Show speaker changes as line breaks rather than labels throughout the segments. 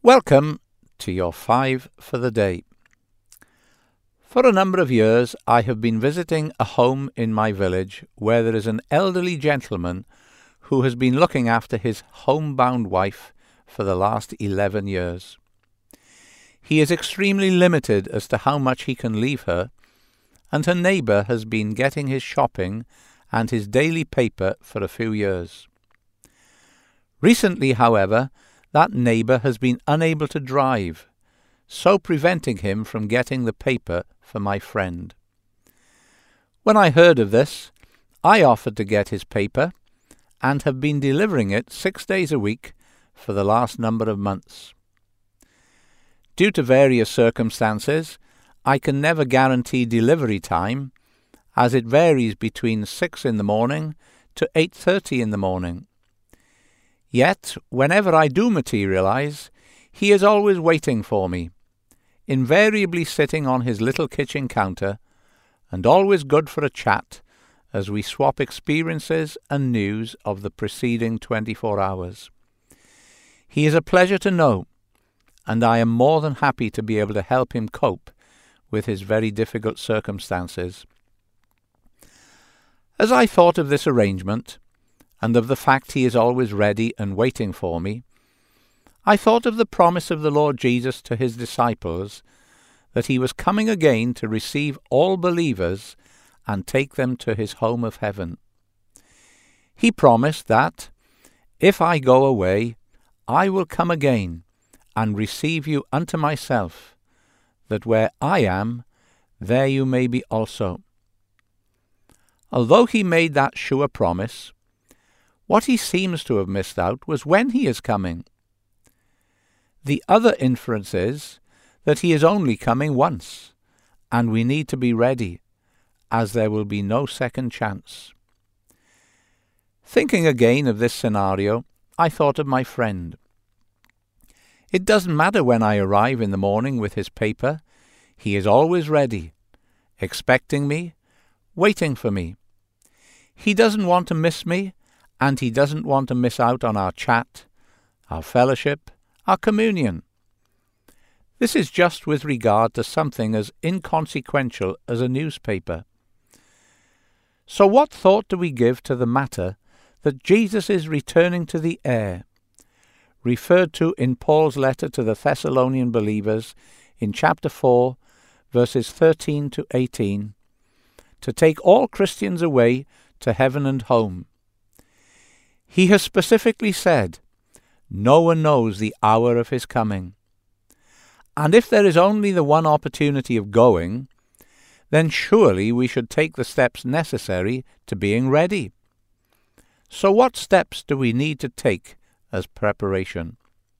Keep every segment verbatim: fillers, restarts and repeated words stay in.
Welcome to your five for the day. For a number of years I have been visiting a home in my village where there is an elderly gentleman who has been looking after his homebound wife for the last eleven years. He is extremely limited as to how much he can leave her, and her neighbour has been getting his shopping and his daily paper for a few years. Recently, however, that neighbour has been unable to drive, so preventing him from getting the paper for my friend. When I heard of this, I offered to get his paper, and have been delivering it six days a week for the last number of months. Due to various circumstances, I can never guarantee delivery time, as it varies between six in the morning to eight thirty in the morning. Yet, whenever I do materialize, he is always waiting for me, invariably sitting on his little kitchen counter, and always good for a chat as we swap experiences and news of the preceding twenty-four hours. He is a pleasure to know, and I am more than happy to be able to help him cope with his very difficult circumstances. As I thought of this arrangement, and of the fact he is always ready and waiting for me, I thought of the promise of the Lord Jesus to his disciples that he was coming again to receive all believers and take them to his home of heaven. He promised that, "If I go away, I will come again and receive you unto myself, that where I am, there you may be also." Although he made that sure promise, what he seems to have missed out was when he is coming. The other inference is that he is only coming once, and we need to be ready, as there will be no second chance. Thinking again of this scenario, I thought of my friend. It doesn't matter when I arrive in the morning with his paper, he is always ready, expecting me, waiting for me. He doesn't want to miss me, and he doesn't want to miss out on our chat, our fellowship, our communion. This is just with regard to something as inconsequential as a newspaper. So what thought do we give to the matter that Jesus is returning to the air, referred to in Paul's letter to the Thessalonian believers in chapter four, verses thirteen to eighteen, to take all Christians away to heaven and home? He has specifically said, no one knows the hour of his coming. And if there is only the one opportunity of going, then surely we should take the steps necessary to being ready. So what steps do we need to take as preparation?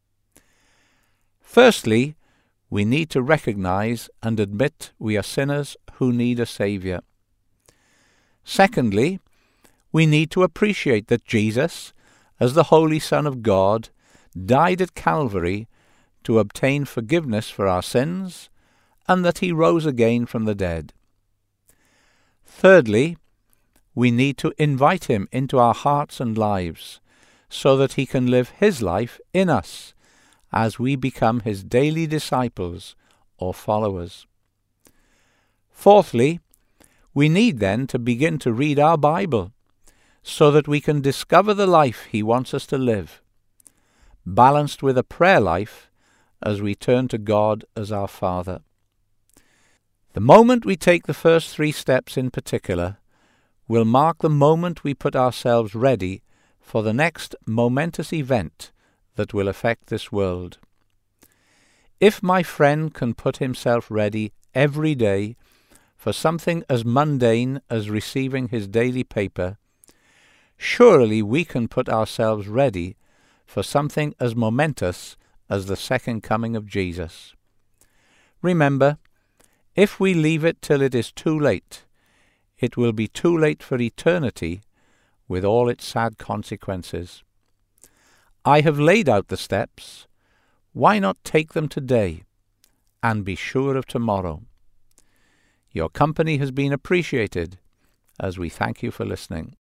Firstly, we need to recognize and admit we are sinners who need a Saviour. Secondly, we need to appreciate that Jesus, as the Holy Son of God, died at Calvary to obtain forgiveness for our sins, and that he rose again from the dead. Thirdly, we need to invite him into our hearts and lives, so that he can live his life in us as we become his daily disciples or followers. Fourthly, we need then to begin to read our Bible, so that we can discover the life he wants us to live, balanced with a prayer life as we turn to God as our Father. The moment we take the first three steps in particular will mark the moment we put ourselves ready for the next momentous event that will affect this world. If my friend can put himself ready every day for something as mundane as receiving his daily paper, surely we can put ourselves ready for something as momentous as the second coming of Jesus. Remember, if we leave it till it is too late, it will be too late for eternity with all its sad consequences. I have laid out the steps. Why not take them today and be sure of tomorrow? Your company has been appreciated, as we thank you for listening.